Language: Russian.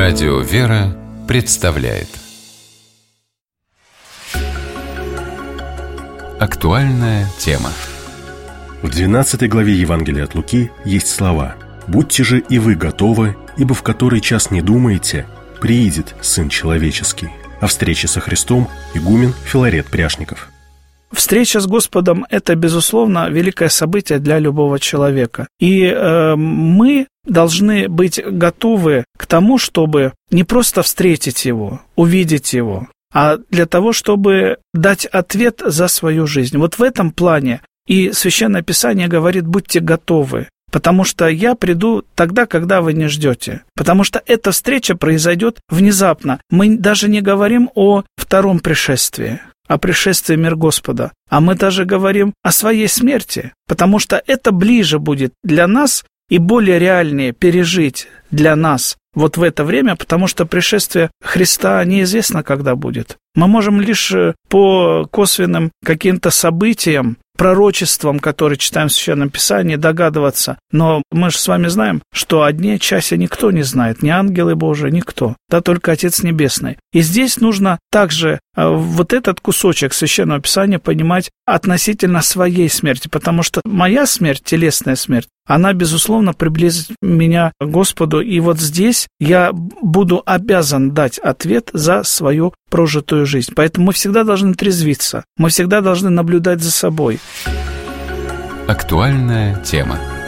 Радио «Вера» представляет актуальная тема. В 12 главе Евангелия от Луки есть слова: «Будьте же и вы готовы, ибо в который час не думаете, приидет Сын Человеческий». О встрече со Христом игумен Филарет Пряшников. Встреча с Господом – это, безусловно, великое событие для любого человека. И мы должны быть готовы к тому, чтобы не просто встретить Его, увидеть Его, а для того, чтобы дать ответ за свою жизнь. Вот в этом плане и Священное Писание говорит: будьте готовы, потому что я приду тогда, когда вы не ждете. Потому что эта встреча произойдет внезапно. Мы даже не говорим о втором пришествии, о пришествии мир Господа, а мы даже говорим о своей смерти, потому что это ближе будет для нас и более реальнее пережить для нас вот в это время, потому что пришествие Христа неизвестно, когда будет. Мы можем лишь по косвенным каким-то событиям, пророчествам, которые читаем в Священном Писании, догадываться. Но мы же с вами знаем, что о дне, часе никто не знает, ни ангелы Божии, никто, да только Отец Небесный. И здесь нужно также вот этот кусочек Священного Писания понимать относительно своей смерти, потому что моя смерть, телесная смерть, она, безусловно, приблизит меня к Господу, и вот здесь я буду обязан дать ответ за свою прожитую жизнь. Поэтому мы всегда должны трезвиться, мы всегда должны наблюдать за собой. Актуальная тема.